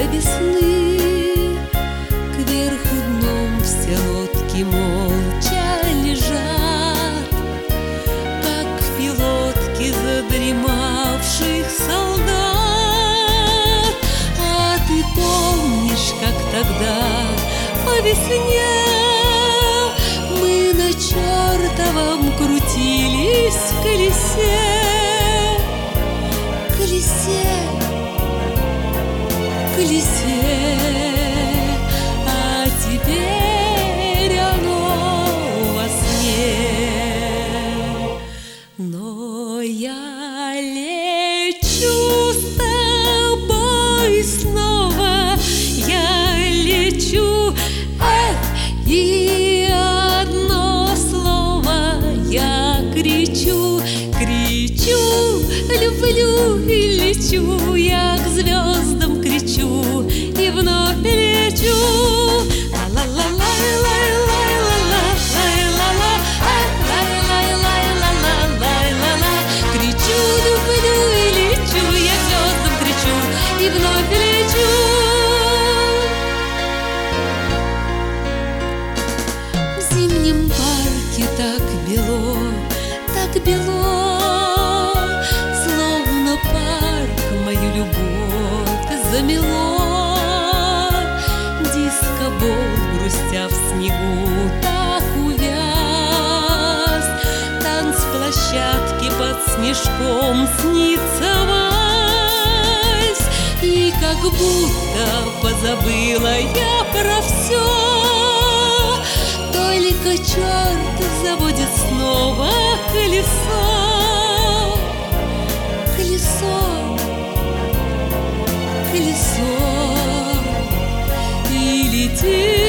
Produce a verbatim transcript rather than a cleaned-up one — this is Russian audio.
до весны. Кверху дном все лодки молча лежат, как пилотки задремавших солдат. А ты помнишь, как тогда по весне мы на чертовом крутились в колесе, колесе, колесе, а теперь оно во сне. Но я лечу с тобой снова, я лечу, эх, и одно слово я кричу, кричу, люблю и лечу, я к звездам кричу и вновь лечу. Кричу, люблю и лечу, я к звездам кричу и вновь лечу. В зимнем парке так бело, так бело, словно парк мою любовь замело. Дискобол, грустя в снегу, так увяз. Танцплощадки под снежком снится вальс, и как будто позабыла я про все. Только черт заводит снова колесо, колесо, колесо, и летит